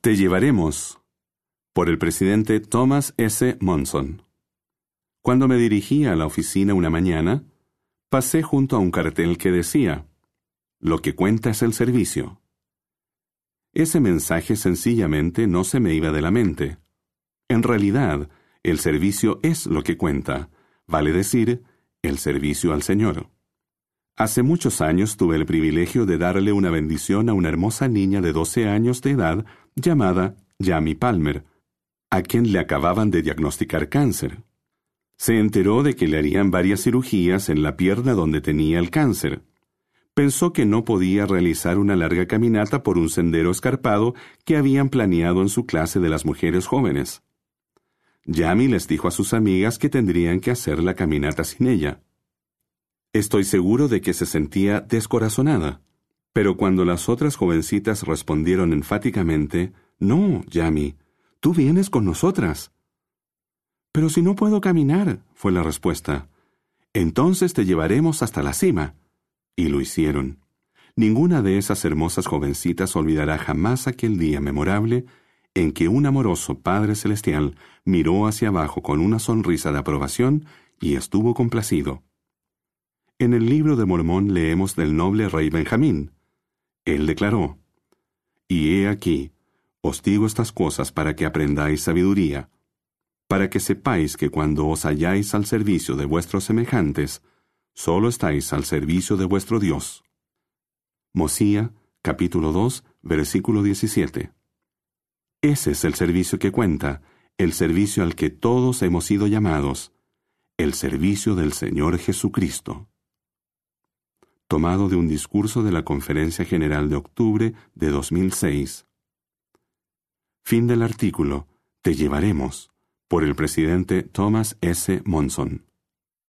Te llevaremos, por el presidente Thomas S. Monson. Cuando me dirigí a la oficina una mañana, pasé junto a un cartel que decía: «Lo que cuenta es el servicio». Ese mensaje sencillamente no se me iba de la mente. En realidad, el servicio es lo que cuenta, vale decir, el servicio al Señor. Hace muchos años tuve el privilegio de darle una bendición a una hermosa niña de 12 años de edad llamada Jamie Palmer, a quien le acababan de diagnosticar cáncer. Se enteró de que le harían varias cirugías en la pierna donde tenía el cáncer. Pensó que no podía realizar una larga caminata por un sendero escarpado que habían planeado en su clase de las mujeres jóvenes. Jamie les dijo a sus amigas que tendrían que hacer la caminata sin ella. Estoy seguro de que se sentía descorazonada, pero cuando las otras jovencitas respondieron enfáticamente: «No, Jamie, tú vienes con nosotras». «Pero si no puedo caminar», fue la respuesta. «Entonces te llevaremos hasta la cima». Y lo hicieron. Ninguna de esas hermosas jovencitas olvidará jamás aquel día memorable en que un amoroso Padre Celestial miró hacia abajo con una sonrisa de aprobación y estuvo complacido. En el libro de Mormón leemos del noble rey Benjamín. Él declaró: «Y he aquí, os digo estas cosas para que aprendáis sabiduría, para que sepáis que cuando os halláis al servicio de vuestros semejantes, solo estáis al servicio de vuestro Dios». Mosía, capítulo 2, versículo 17. Ese es el servicio que cuenta, el servicio al que todos hemos sido llamados, el servicio del Señor Jesucristo. Tomado de un discurso de la Conferencia General de octubre de 2006. Fin del artículo. Te llevaremos, por el presidente Thomas S. Monson.